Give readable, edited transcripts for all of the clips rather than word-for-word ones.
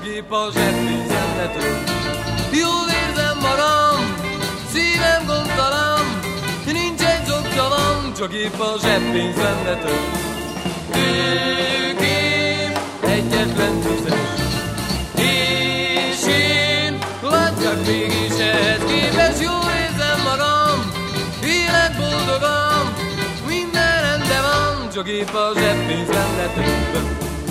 csokip a zseppénzem ne tölt. Jól érzem magam, szívem gondtalan, nincs egy zoktalan, csokip a zseppénzem ne tölt. Tőkém egyetlen tüzes, és én látjak mégis ehhez képes. Jól érzem magam, élek boldogan, minden rendben van, csak épp a zseppénzem ne tölt.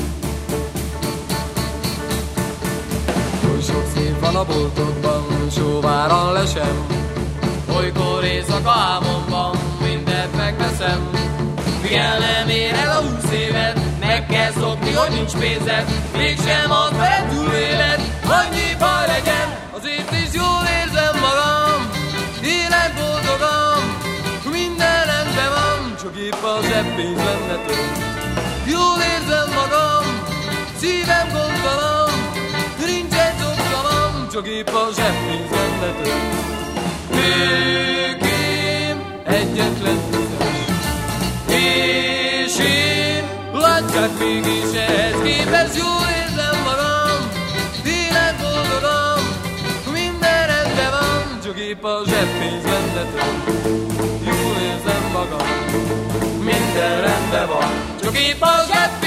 Oly sok szép van a boltokban, sóváran lesem, olykor éjszaka álmomban mindent megveszem. Figyel, nem ér el a 20 évet, meg kell szokni, hogy nincs pénzed, mégsem ad fel túlélet, annyi baj legyen, azért is jól érzem magam, élek boldogan, minden rendben van, csak épp a zseppénzem ne tölt. Jól érzem magam, szívem gondtalan, nincs egy zoktalan, csak épp a zseppénzem ne tölt. Tőkém egyetlen tüzes, és én látják mégis ehhez képes. Jól érzem magam, élek boldogan, minden rendben van, csak épp a zseppénzem ne tölt. Jól érzem magam, minden rendben van, csak épp a zseppénzem